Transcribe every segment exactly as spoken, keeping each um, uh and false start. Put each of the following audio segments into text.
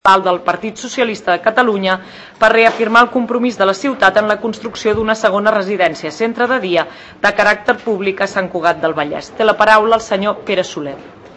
del Partit Socialista de Catalunya per reafirmar el compromís de la ciutat en la construcció d'una segona residència centre de dia de caràcter públic a Sant Cugat del Vallès. Té la paraula el senyor Pere Soler.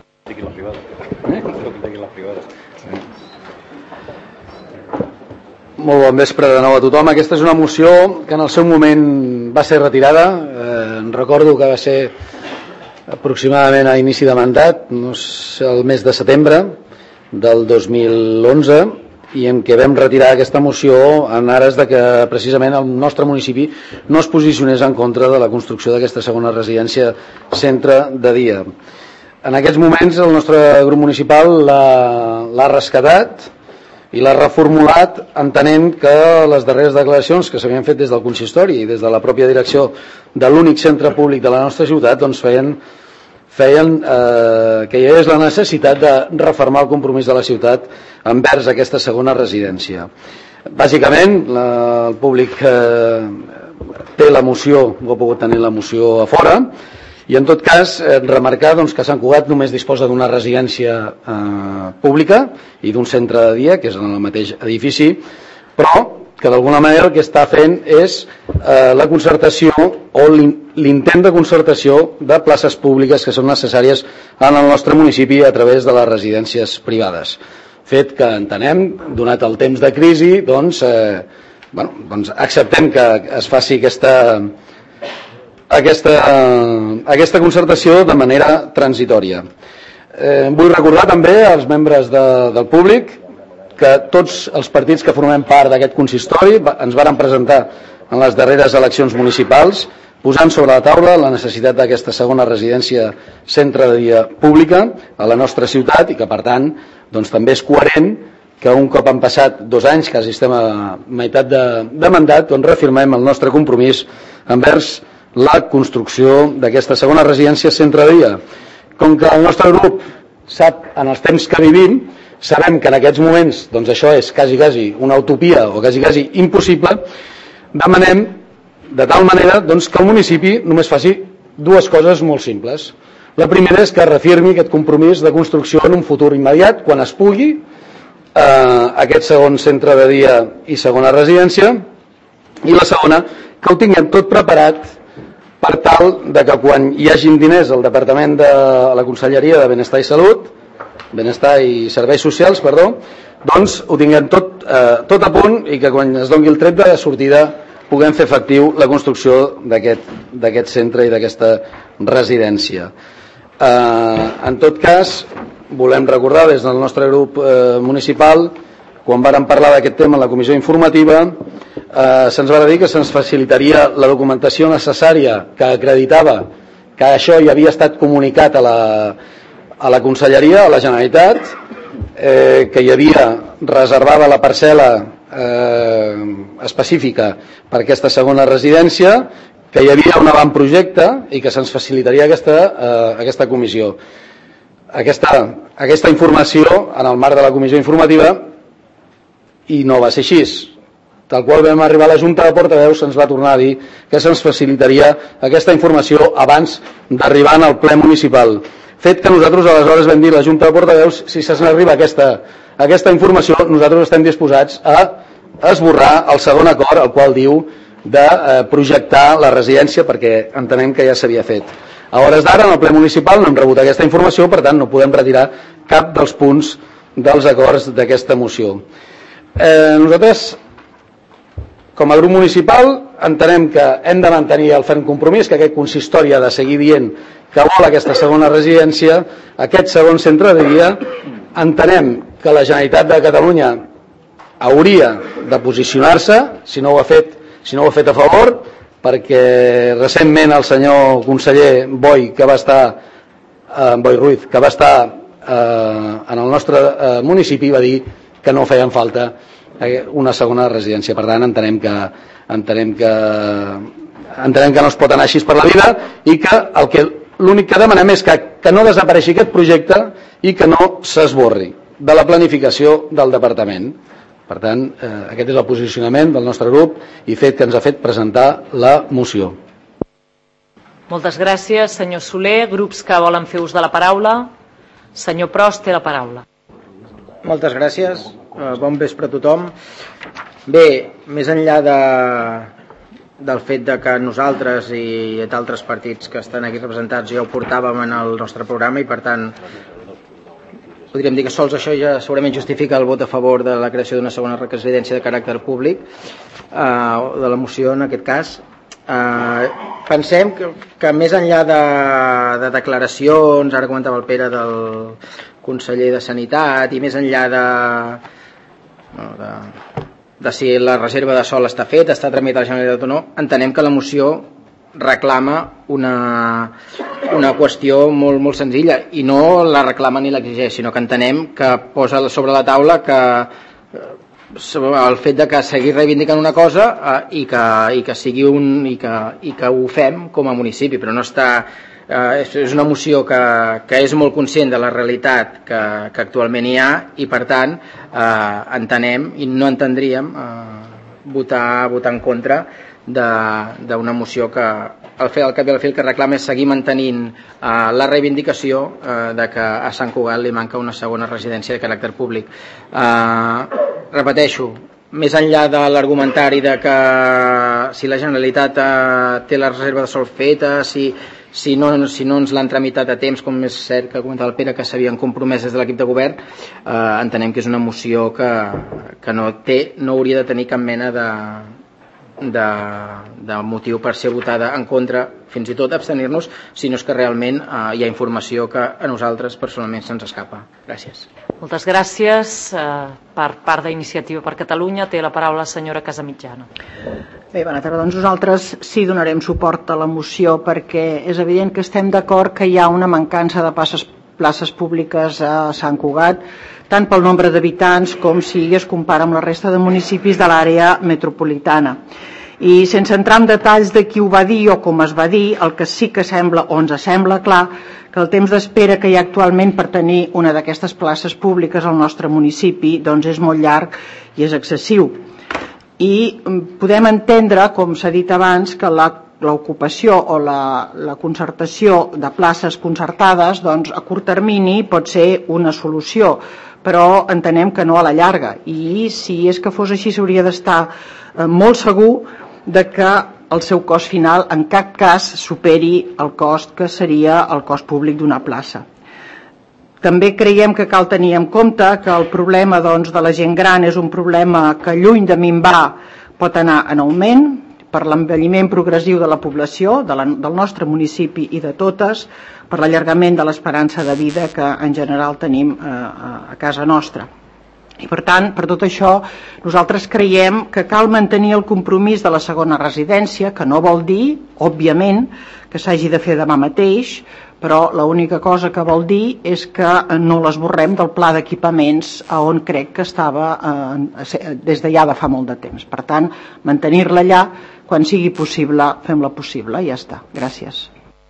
Molt bon vespre de nou a tothom. Aquesta és una moció que en el seu moment va ser retirada. Eh, recordo que va ser aproximadament a inici de mandat, no sé, el mes de setembre del dos mil onze, i en què vam retirar aquesta moció en ares de que precisament el nostre municipi no es posicionés en contra de la construcció d'aquesta segona residència centre de dia. En aquests moments el nostre grup municipal l'ha rescatat i l'ha reformulat, entenent que les darreres declaracions que s'havien fet des del consistori i des de la pròpia direcció de l'únic centre públic de la nostra ciutat doncs feien feien eh, que hi hagués la necessitat de refermar el compromís de la ciutat envers aquesta segona residència. Bàsicament, la, el públic eh, té la moció, ho ha pogut tenir la moció a fora, i en tot cas eh, remarcar doncs, que Sant Cugat només disposa d'una residència eh, pública i d'un centre de dia, que és en el mateix edifici, però que d'alguna manera el que està fent és eh, la concertació o l'intent de concertació de places públiques que són necessàries en el nostre municipi a través de les residències privades. Fet que entenem, donat el temps de crisi, doncs, eh, bueno, doncs acceptem que es faci aquesta, aquesta, eh, aquesta concertació de manera transitòria. Eh, vull recordar també als membres de, del públic que tots els partits que formem part d'aquest consistori ens varen presentar en les darreres eleccions municipals posant sobre la taula la necessitat d'aquesta segona residència centre de dia pública a la nostra ciutat i que per tant doncs, també és coherent que un cop han passat dos anys, quasi estem a meitat de, de mandat, doncs reafirmem el nostre compromís envers la construcció d'aquesta segona residència centre de dia. Com que el nostre grup sap en els temps que vivim, sabem que en aquests moments doncs això és quasi, quasi una utopia o quasi, quasi impossible, demanem de tal manera doncs, que el municipi només faci dues coses molt simples. La primera és que reafirmi aquest compromís de construcció en un futur immediat, quan es pugui, eh, aquest segon centre de dia i segona residència, i la segona, que ho tinguem tot preparat per tal de que quan hi hagin diners al Departament de la Conselleria de Benestar i Salut, Benestar i Serveis Socials, perdó, doncs ho tinguem tot, eh, tot a punt i que quan es doni el tret de sortida puguem fer efectiu la construcció d'aquest centre i d'aquesta residència. Eh, en tot cas, volem recordar des del nostre grup eh, municipal, quan vàrem parlar d'aquest tema en la comissió informativa, eh, se'ns va dir que se'ns facilitaria la documentació necessària que acreditava que això ja havia estat comunicat a la a la Conselleria, a la Generalitat, eh, que hi havia reservada la parcel·la eh, específica per aquesta segona residència, que hi havia un avantprojecte i que se'ns facilitaria aquesta, eh, aquesta comissió. Aquesta, aquesta informació en el marc de la comissió informativa i no va ser així. Tal qual vam arribar a la Junta de Portaveus se'ns va tornar a dir que se'ns facilitaria aquesta informació abans d'arribar al ple municipal. Fet que nosaltres aleshores vam dir a la Junta de Portaveus si se'ns arriba aquesta, aquesta informació nosaltres estem disposats a esborrar el segon acord el qual diu de eh, projectar la residència perquè entenem que ja s'havia fet. A hores d'ara en el ple municipal no hem rebut aquesta informació, per tant no podem retirar cap dels punts dels acords d'aquesta moció. Eh, nosaltres com a grup municipal entenem que hem de mantenir el ferm compromís, que aquest consistori ha de seguir dient que vol aquesta segona residència, aquest segon centre de dia. Entenem que la Generalitat de Catalunya hauria de posicionar-se, si no ho ha fet, si no ho ha fet a favor, perquè recentment el senyor conseller Boi, que va estar, eh, Boi Ruiz, que va estar eh, en el nostre eh, municipi, va dir que no feien falta una segona residència. Per tant, entenem que entenem que entenem que no es pot anar així per la vida i que el que l'únic que demanem és que, que no desapareixi aquest projecte i que no s'esborri de la planificació del departament. Per tant, eh, aquest és el posicionament del nostre grup i fet que ens ha fet presentar la moció. Moltes gràcies, senyor Soler. Grups que volen fer ús de la paraula. Senyor Prost té la paraula. Moltes gràcies. Uh, bon vespre a tothom. Bé, més enllà de, del fet de que nosaltres i d'altres partits que estan aquí representats ja ho portàvem en el nostre programa i per tant podríem dir que sols això ja segurament justifica el vot a favor de la creació d'una segona residència de caràcter públic, uh, de la moció en aquest cas. Uh, pensem que, que més enllà de, de declaracions, ara comentava el Pere, del conseller de Sanitat, i més enllà de, no, de, de si la reserva de sòl està feta, està tramitat a la Generalitat o no, entenem que la moció reclama una, una qüestió molt, molt senzilla, i no la reclama ni l'exigeix, sinó que entenem que posa sobre la taula que el fet de que seguir reivindicant una cosa eh, i, que, i que sigui un i que, i que ho fem com a municipi, però no està eh, és una moció que, que és molt conscient de la realitat que, que actualment hi ha i per tant eh, entenem i no entendríem eh, votar, votar en contra d'una moció que al fer al cap i al fi el que reclama és seguir mantenint eh, la reivindicació eh, de que a Sant Cugat li manca una segona residència de caràcter públic. Eh, repeteixo, més enllà de l'argumentari de que si la Generalitat eh, té la reserva de sòl feta, si, si, no, si no ens l'han tramitat a temps, com és cert que comentava el Pere que s'havien compromès des de l'equip de govern, eh, entenem que és una moció que, que no, té, no hauria de tenir cap mena de De, de motiu per ser votada en contra, fins i tot abstenir-nos, si no és que realment eh, hi ha informació que a nosaltres personalment se'ns escapa. Gràcies. Moltes gràcies. Eh, per part d'Iniciativa per Catalunya té la paraula la senyora Casamitjana. Bé, bona tarda. Doncs nosaltres sí donarem suport a la moció perquè és evident que estem d'acord que hi ha una mancança de places, places públiques a Sant Cugat, tant pel nombre d'habitants com si es compara amb la resta de municipis de l'àrea metropolitana. I sense entrar en detalls de qui ho va dir o com es va dir, el que sí que sembla o ens sembla clar que el temps d'espera que hi ha actualment per tenir una d'aquestes places públiques al nostre municipi doncs és molt llarg i és excessiu. I podem entendre, com s'ha dit abans, que la l'ocupació o la, la concertació de places concertades doncs, a curt termini pot ser una solució, però entenem que no a la llarga. I si és que fos així s'hauria d'estar eh, molt segur de que el seu cost final en cap cas superi el cost que seria el cost públic d'una plaça. També creiem que cal tenir en compte que el problema doncs, de la gent gran és un problema que lluny de minvar pot anar en augment, per l'envelliment progressiu de la població, de la, del nostre municipi i de totes, per l'allargament de l'esperança de vida que en general tenim eh, a casa nostra. I per tant, per tot això, nosaltres creiem que cal mantenir el compromís de la segona residència, que no vol dir, òbviament, que s'hagi de fer demà mateix, però l'única cosa que vol dir és que no l'esborrem del pla d'equipaments on crec que estava eh, des de ja de fa molt de temps. Per tant, mantenir-la allà, quan sigui possible, fem-la possible i ja està. Gràcies.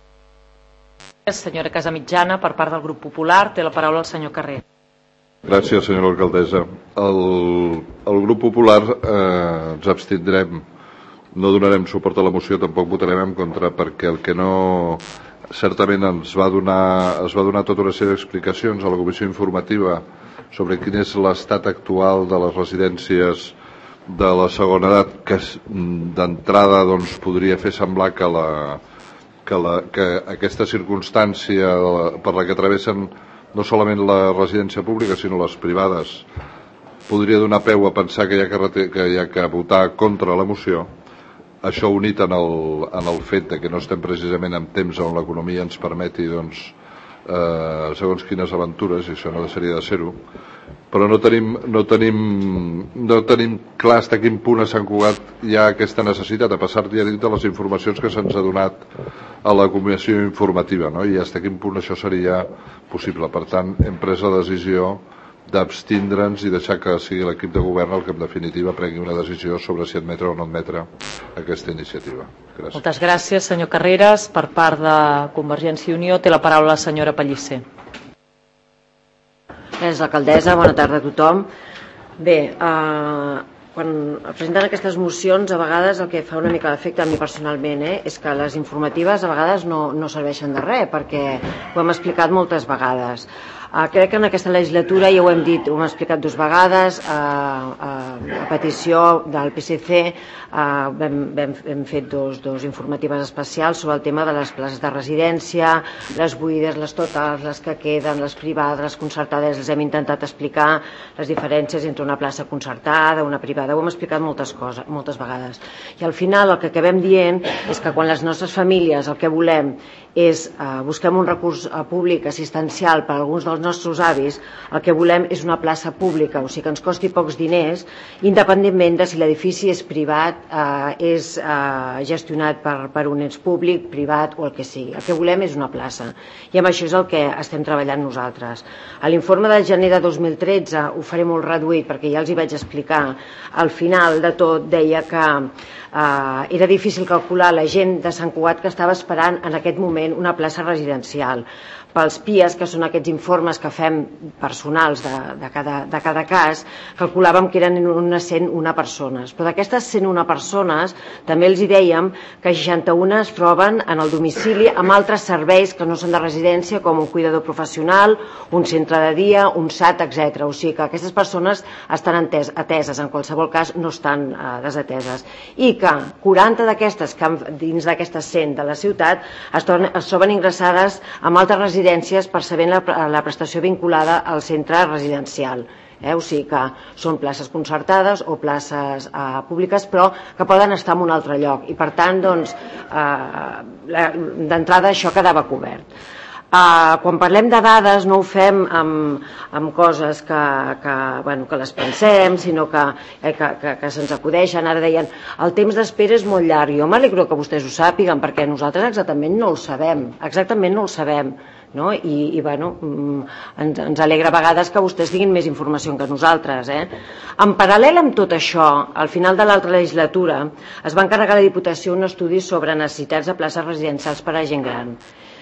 Senyora Casamitjana, per part del grup popular, té la paraula el senyor Carrer. Gràcies, senyora alcaldessa. El, el grup popular eh, ens abstindrem, no donarem suport a la moció, tampoc votarem en contra, perquè el que no... Certament ens va donar, es va donar tota una sèrie d'explicacions a la comissió informativa sobre quin és l'estat actual de les residències de la segona edat, que d'entrada doncs, podria fer semblar que, la, que, la, que aquesta circumstància per la que travessen no solament la residència pública sinó les privades podria donar peu a pensar que hi ha que, que, hi ha que votar contra la moció. Això unit en el, en el fet de que no estem precisament en temps on l'economia ens permeti doncs, eh, segons quines aventures, i això no deixaria de ser-ho, però no tenim, no, tenim, no tenim clar fins a quin punt a Sant Cugat hi ha aquesta necessitat, a passar ja dit de les informacions que se'ns ha donat a la comissió informativa, no? I fins a quin punt això seria possible. Per tant, hem pres la decisió d'abstindre'ns i deixar que sigui l'equip de govern el que en definitiva prengui una decisió sobre si admetre o no admetre aquesta iniciativa. Gràcies. Moltes gràcies, senyor Carreras. Per part de Convergència i Unió té la paraula la senyora Pellicer. Gràcies, alcaldessa. Bona tarda a tothom. Bé, eh, quan presenten aquestes mocions, a vegades el que fa una mica d'efecte a mi personalment eh, és que les informatives a vegades no, no serveixen de res, perquè ho hem explicat moltes vegades. Uh, crec que en aquesta legislatura, ja ho hem dit, ho hem explicat dues vegades, uh, uh, a petició del P S C uh, vam, vam, hem fet dos, dos informatives especials sobre el tema de les places de residència, les buides, les totals, les que queden, les privades, les concertades. Els hem intentat explicar les diferències entre una plaça concertada, una privada. Ho hem explicat moltes coses, moltes vegades. I al final el que acabem dient és que quan les nostres famílies el que volem és uh, busquem un recurs uh, públic assistencial per a alguns dels nostres avis, el que volem és una plaça pública, o sigui que ens costi pocs diners, independentment de si l'edifici és privat, uh, és uh, gestionat per, per un ens públic, privat o el que sigui. El que volem és una plaça. I amb això és el que estem treballant nosaltres. A l'informe del gener de dos mil tretze ho faré molt reduït perquè ja els hi vaig explicar. Al final de tot deia que Uh, era difícil calcular la gent de Sant Cugat que estava esperant en aquest moment una plaça residencial. Pels P I A S, que són aquests informes que fem personals de, de, cada, de cada cas, calculàvem que eren unes cent una persones. Però d'aquestes cent una persones també els hi dèiem que seixanta-una es troben en el domicili amb altres serveis que no són de residència, com un cuidador professional, un centre de dia, un S A T, etcètera. O sigui que aquestes persones estan ateses, ateses en qualsevol cas no estan uh, desateses. I que quaranta d'aquestes, que dins d'aquestes cent de la ciutat, es troben, es troben ingressades amb altres residències per saber la, la prestació vinculada al centre residencial. Eh? O sigui que són places concertades o places eh, públiques, però que poden estar en un altre lloc. I per tant, doncs, eh, d'entrada això quedava cobert. Uh, quan parlem de dades no ho fem amb, amb coses que, que, bueno, que les pensem, sinó que, eh, que, que, que se'ns acudeixen. Ara deien, el temps d'espera és molt llarg. Jo m'alegro que vostès ho sàpiguen, perquè nosaltres exactament no el sabem. Exactament no el sabem. No? I, i bueno, ens, ens alegra a vegades que vostès tinguin més informació que nosaltres. Eh? En paral·lel amb tot això, al final de l'altra legislatura, es va encarregar a la Diputació un estudi sobre necessitats de places residencials per a gent gran.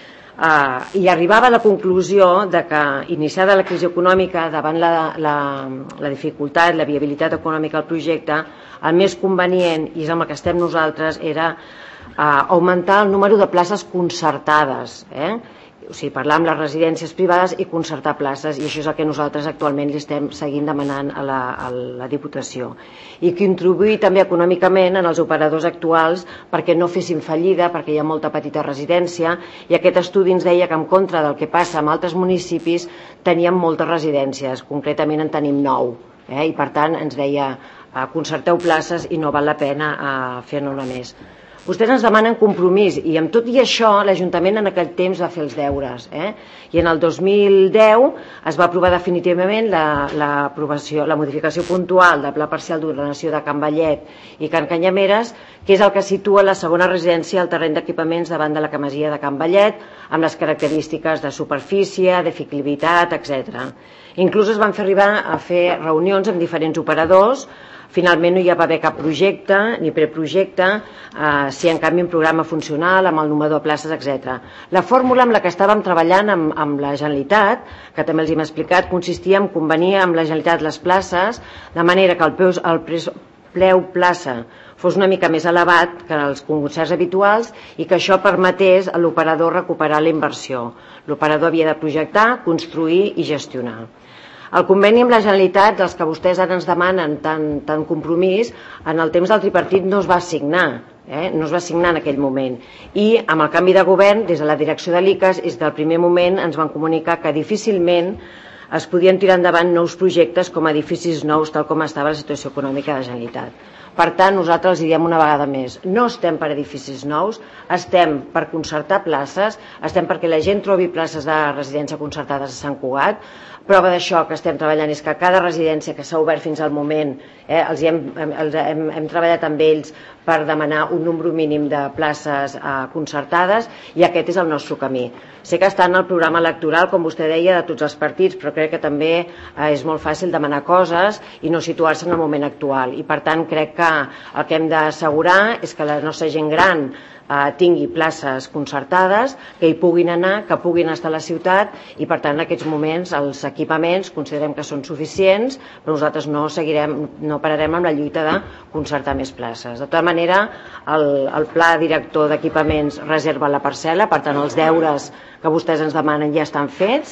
Uh, i arribava a la conclusió de que, iniciada la crisi econòmica, davant la, la, la dificultat, la viabilitat econòmica del projecte, el més convenient, i és amb el que estem nosaltres, era uh, augmentar el número de places concertades, eh? O sigui, parlar amb les residències privades i concertar places, i això és el que nosaltres actualment li estem seguint demanant a la, a la Diputació. I contribuir també econòmicament en els operadors actuals perquè no fessin fallida, perquè hi ha molta petita residència, i aquest estudi ens deia que en contra del que passa en altres municipis teníem moltes residències, concretament en tenim nou, eh? I per tant ens deia eh, concerteu places i no val la pena eh, fer-ne una més. Vostès ens demanen compromís, i amb tot i això l'Ajuntament en aquell temps va fer els deures. Eh? I en el dos mil deu es va aprovar definitivament la, la, aprovació, la modificació puntual del Pla Parcial d'Ordenació de Can Vallet i Can Canyameres, que és el que situa la segona residència al terreny d'equipaments davant de la Masia de Can Vallet, amb les característiques de superfície, d'eficabilitat, etcètera. Inclús es van fer arribar a fer reunions amb diferents operadors. Finalment no hi va haver cap projecte ni preprojecte, eh, si en canvi un programa funcional amb el número de places, etcètera. La fórmula amb la que estàvem treballant amb, amb la Generalitat, que també els hem explicat, consistia en convenir amb la Generalitat les places, de manera que el preu, el preu plaça fos una mica més elevat que els concerts habituals i que això permetés a l'operador recuperar la inversió. L'operador havia de projectar, construir i gestionar. El conveni amb la Generalitat, dels que vostès ara ens demanen tant, tant compromís, en el temps del tripartit no es va signar, eh? no es va signar en aquell moment. I amb el canvi de govern, des de la direcció de l'I C A S, des del primer moment ens van comunicar que difícilment es podien tirar endavant nous projectes com a edificis nous, tal com estava la situació econòmica de la Generalitat. Per tant, nosaltres els diem una vegada més, no estem per edificis nous, estem per concertar places, estem perquè la gent trobi places de residència concertades a Sant Cugat. Prova d'això que estem treballant és que cada residència que s'ha obert fins al moment, eh, els hem, els hem, hem treballat amb ells per demanar un número mínim de places eh, concertades, i aquest és el nostre camí. Sé que està en el programa electoral, com vostè deia, de tots els partits, però crec que també eh, és molt fàcil demanar coses i no situar-se en el moment actual. I per tant crec que el que hem d'assegurar és que la nostra gent gran eh, tingui places concertades, que hi puguin anar, que puguin estar a la ciutat, i per tant en aquests moments els equipaments considerem que són suficients, però nosaltres no seguirem, no pararem amb la lluita de concertar més places. De tota manera, el, el pla director d'equipaments reserva la parcel·la, per tant els deures que vostès ens demanen ja estan fets,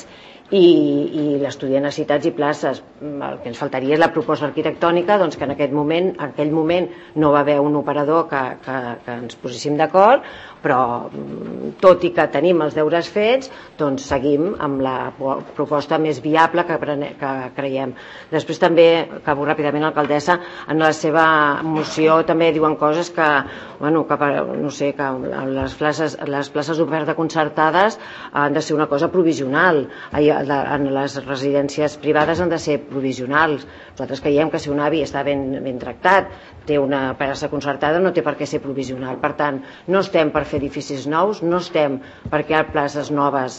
i, i l'estudi de necessitats i places. El que ens faltaria és la proposta arquitectònica, doncs que en aquest moment, en aquell moment no va haver un operador que, que, que ens poséssim d'acord, però tot i que tenim els deures fets, doncs seguim amb la proposta més viable que, que creiem. Després també, acabo ràpidament, l'alcaldessa, en la seva moció també diuen coses que, bueno, que no sé, que les places, les places d'oferta concertades han de ser una cosa provisional, en les residències privades han de ser provisionals. Nosaltres creiem que si un avi està ben, ben tractat, té una plaça concertada, no té per què ser provisional. Per tant, no estem per fer edificis nous, no estem per crear places noves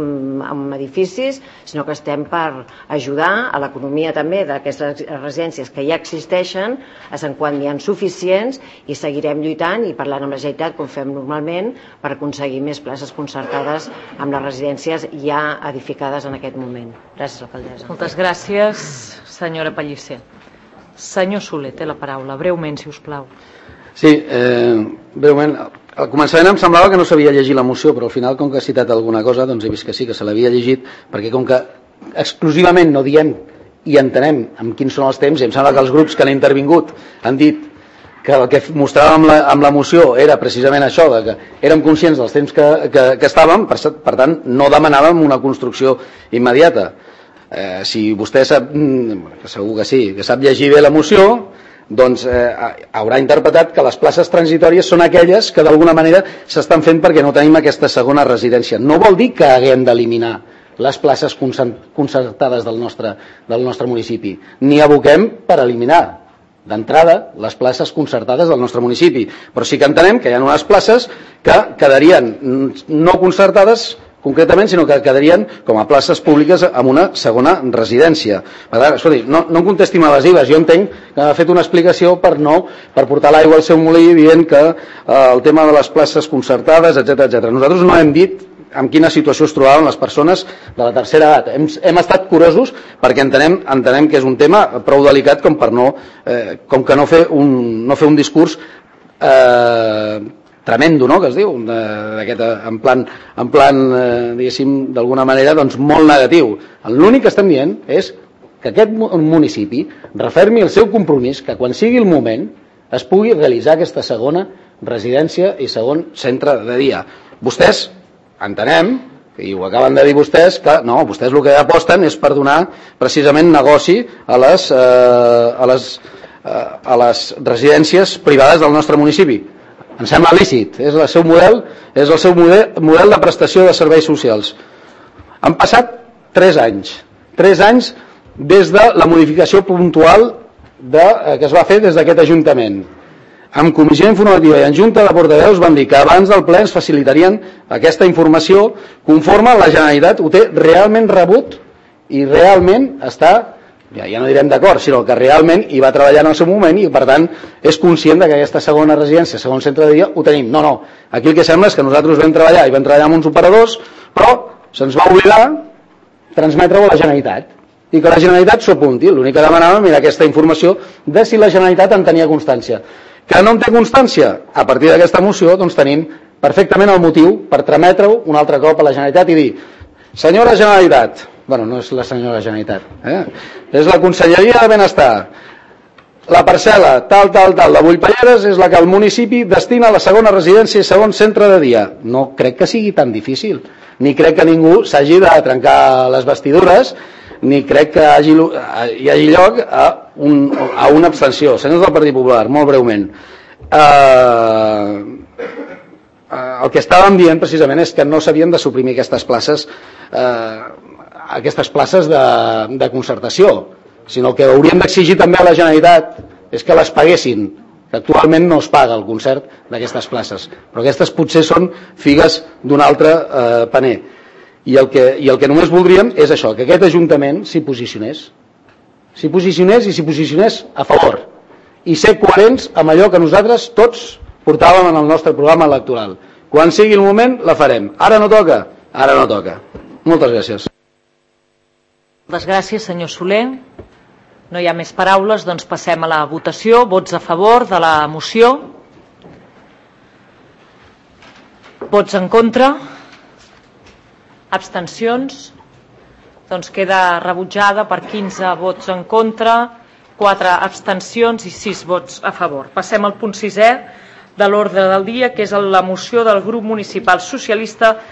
amb edificis, sinó que estem per ajudar a l'economia també d'aquestes residències que ja existeixen, a sant quan n'hi ha suficients, i seguirem lluitant i parlant amb la Generalitat, com fem normalment, per aconseguir més places concertades amb les residències ja edificades en aquest moment. Gràcies, alcaldessa. Moltes gràcies, senyora Pellicer. Senyor Soler, té la paraula. Breument, si us plau. Sí, eh, breument. Al començament em semblava que no sabia llegir la moció, però al final, com que ha citat alguna cosa, doncs he vist que sí, que se l'havia llegit, perquè com que exclusivament no diem i entenem amb quins són els temps, i em sembla que els grups que han intervingut han dit que el que mostràvem amb la, amb la moció era precisament això, de que érem conscients dels temps que, que, que estàvem, per, per tant, no demanàvem una construcció immediata. Eh, si vostè sap, que segur que sí, que sap llegir bé la moció, doncs eh, haurà interpretat que les places transitòries són aquelles que d'alguna manera s'estan fent perquè no tenim aquesta segona residència. No vol dir que haguem d'eliminar les places concertades del nostre, del nostre municipi, ni aboquem per eliminar d'entrada les places concertades del nostre municipi, però sí que entenem que hi ha unes places que quedarien no concertades concretament, sinó que quedarien com a places públiques amb una segona residència. Per tant, escolti, no, no em contesti amb evasives. Jo entenc que ha fet una explicació per no, per portar l'aigua al seu molí dient que eh, el tema de les places concertades, etcètera, etcètera. Nosaltres no hem dit en quina situació es trobaven les persones de la tercera edat. Hem, hem estat curosos perquè entenem, entenem que és un tema prou delicat com per no, eh, com que no fer un, no fer un discurs eh, tremendo, no?, que es diu, d'aquest, en plan, en plan eh, diguéssim, d'alguna manera, doncs molt negatiu. L'únic que estem dient és que aquest municipi refermi el seu compromís que quan sigui el moment es pugui realitzar aquesta segona residència i segon centre de dia. Vostès, entenem, i ho acaben de dir vostès, que no, vostès el que aposten és per donar precisament negoci a les, eh, a les, eh, a les residències privades del nostre municipi. Em sembla lícit, és el seu model, és el seu model, model de prestació de serveis socials. Han passat tres anys, tres anys des de la modificació puntual de, eh, que es va fer des d'aquest Ajuntament. En comissió informativa i en junta de portaveus van dir que abans del ple ens facilitarien aquesta informació conforme la Generalitat ho té realment rebut i realment està, ja, ja no direm d'acord, sinó que realment hi va treballar en el seu moment i per tant és conscient que aquesta segona residència, segon centre de dia, ho tenim. No, no, aquí el que sembla és que nosaltres vam treballar i vam treballar amb uns operadors, però se'ns va obligar transmetre-ho a la Generalitat i que la Generalitat s'ho apunti. L'únic que demanàvem era aquesta informació de si la Generalitat en tenia constància. Que no en té constància? A partir d'aquesta moció doncs tenim perfectament el motiu per trametre-ho un altre cop a la Generalitat i dir: senyora Generalitat, bueno, no és la senyora Generalitat, eh? És la Conselleria de Benestar, la parcel·la tal, tal, tal, de Bullpalleres és la que el municipi destina a la segona residència i segon centre de dia. No crec que sigui tan difícil, ni crec que ningú s'hagi de trencar les vestidures, ni crec que hagi, hi hagi lloc a, un, a una abstenció. Senyors del Partit Popular, molt breument, eh, el que estàvem dient precisament és que no s'havien de suprimir aquestes places, eh, aquestes places de, de concertació, sinó que hauríem d'exigir també a la Generalitat és que les paguessin, que actualment no es paga el concert d'aquestes places, però aquestes potser són figues d'un altre eh, paner. I el, que, I el que només voldríem és això, que aquest Ajuntament s'hi posicionés, s'hi posicionés i s'hi posicionés a favor, i ser coherents amb allò que nosaltres tots portàvem en el nostre programa electoral. Quan sigui el moment, la farem. Ara no toca? Ara no toca. Moltes gràcies. Moltes gràcies, senyor Soler. No hi ha més paraules, doncs passem a la votació. Vots a favor de la moció. Vots en contra. Abstencions. Doncs queda rebutjada per quinze vots en contra, quatre abstencions i sis vots a favor. Passem al punt sisè de l'ordre del dia, que és la moció del grup municipal socialista